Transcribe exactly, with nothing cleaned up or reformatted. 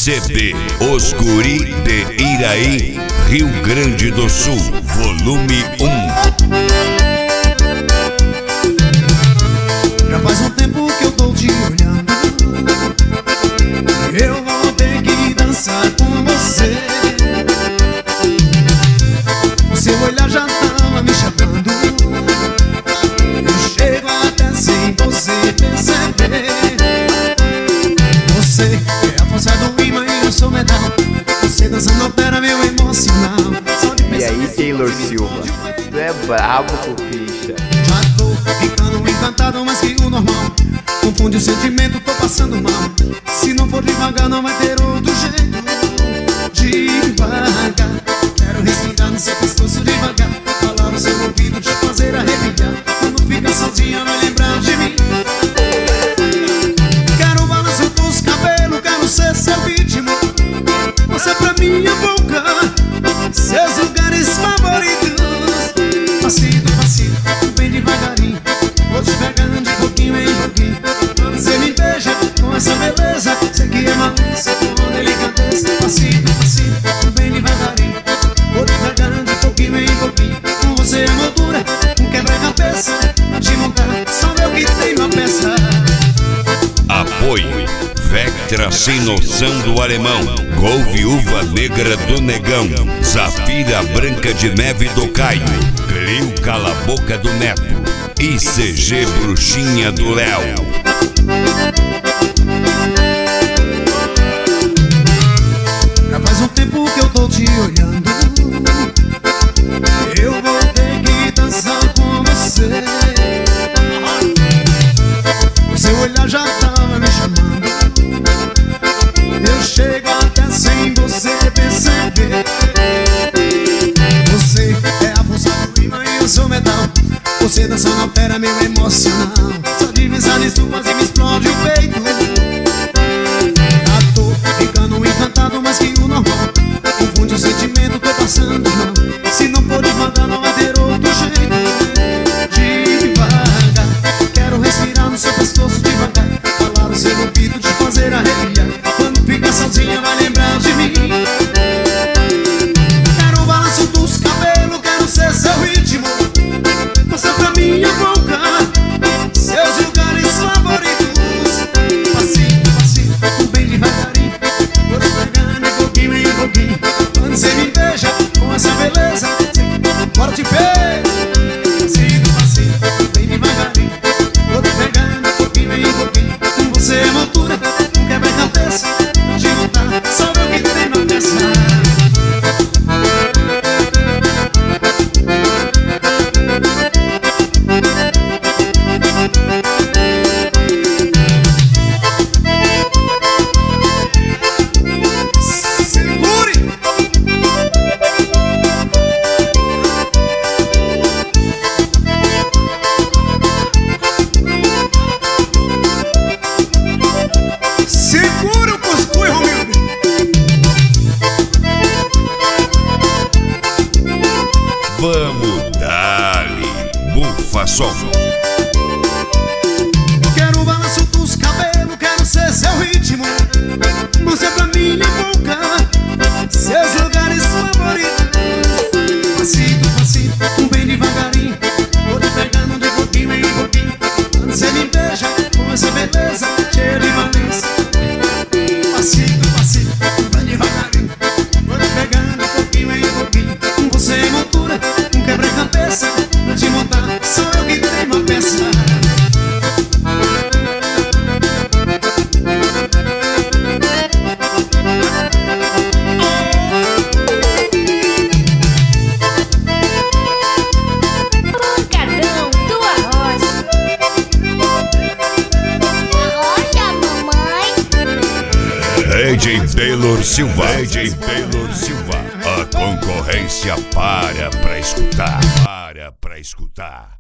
C D Os Guri de Iraí, Rio Grande do Sul, volume um. Já faz um tempo que eu tô te olhando, eu vou ter que dançar com você. O seu olhar já tava me chamando, eu chego até sem você perceber. Você é a força do imã e eu sou metal, você dançando altera meu emocional. E aí, Taylor Silva, tu é brabo com ficha. Já tô ficando encantado mais que o normal, confunde o sentimento, tô passando mal. Se não for devagar não vai ter outro jeito. Devagar, quero respirar no seu pescoço devagar, falar no seu ouvido, te fazer arrepiar. Quando fica sozinha vai lembrar de mim. Quero o balanço dos cabelos, quero ser seu ritmo. Você pra mim é boca, seus lugares favoritos. Passito, passito, bem devagarinho, vou te pegando de pouquinho em pouquinho. Você me beija com essa beleza, sei que é malícia com delicadeza. Passito, passito, bem devagarinho, vou te pegando de pouquinho em pouquinho. Com você é moldura, um quebra-cabeça, pra te montar, só eu que tenho a peça. Apoio Vectra Sem Noção do Alemão, Gol Viúva Negra do Negão, Zafira Branca de Neve do Caio, Clio Cala Boca do Neto, I C G Bruxinha do Léo. Já faz um tempo que eu tô te olhando, eu vou ter que dançar com você. O seu olhar já tava me chamando, eu chego até sem você perceber. Você é a força do imã e eu sou metal, você dançando altera meu emocional. Só de pensar nisso quase me explode o peito. Já tô ficando encantado mais que o normal, confunde o sentimento, tô passando mal. Se não for devagar não vai ter outro jeito. Devagar, quero respirar no seu pescoço devagar, falar no seu ouvido, te fazer arrepiar. Quando fica sozinha vai lembrar de mim. Quero o balanço dos cabelos, quero ser seu ritmo. Você pra mim é boca, seus lugares favoritos. Passito, passito, bem devagarinho, vou te pegando de pouquinho em pouquinho. Quando você me beija com essa beleza, bora te ver. Passito, passito, bem devagarinho, vou te pegando de pouquinho em pouquinho. Com você é montura, quebra-cabeça, pra te montar, só eu que tenho a peça. Segura o cuscuz, Romildo. Vamos dar-lhe bufa som. Quero o balanço dos cabelos, quero ser seu ritmo. Você pra mim é boca, seus lugares favoritos. Passito, passito, bem devagarinho, vou te pegando de pouquinho em pouquinho. Quando você me beija com essa beleza, cheia de malícia. Passito, passito, bem devagarinho, vou te pegando de pouquinho em pouquinho. Com você é montura, um quebra-cabeça, pra te montar, só eu que tenho uma peça. Pancadão do Arrocha. Arrocha, mamãe. D J Taylor Silva, D J Taylor Silva, a concorrência para pra escutar, para pra escutar.